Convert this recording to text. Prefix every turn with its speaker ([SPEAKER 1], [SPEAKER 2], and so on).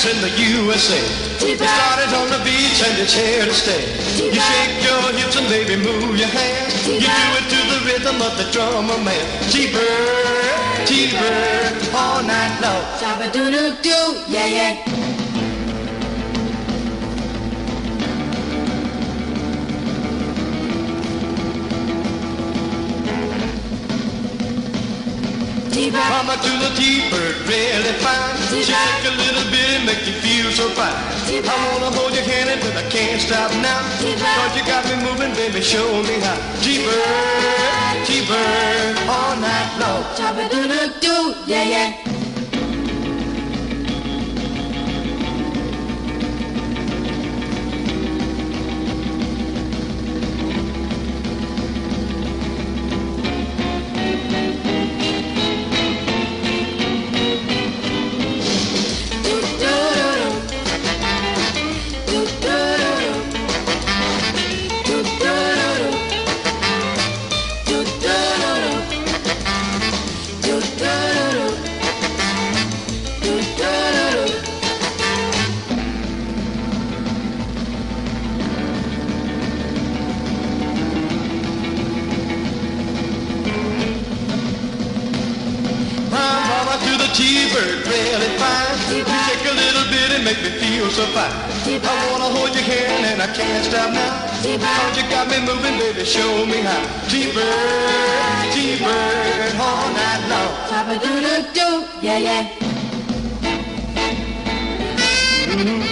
[SPEAKER 1] dance in the USA. You started on the beach and it's here to stay. You shake your hips and baby move your hands. You do it to the rhythm of the drummer man. T-Bird, T-Bird, all night long.
[SPEAKER 2] Shabba-doo-doo-doo, yeah, yeah.
[SPEAKER 1] Mama to the T-Bird, really fine. Shake a little bit and make you feel so fine. I wanna hold your hand but I can't stop now. Cause you got me moving, baby, show me how. T-Bird, T-Bird, all night long.
[SPEAKER 2] Shabba-doo-doo-doo, yeah, yeah.
[SPEAKER 1] T-Bird, really fine. You shake a little bit and make me feel so fine. I wanna hold your hand and I can't stop now. Cause you got me moving, baby, show me how. T-Bird, T-Bird, all night long.
[SPEAKER 2] Shabba-doo-doo-doo, yeah, yeah.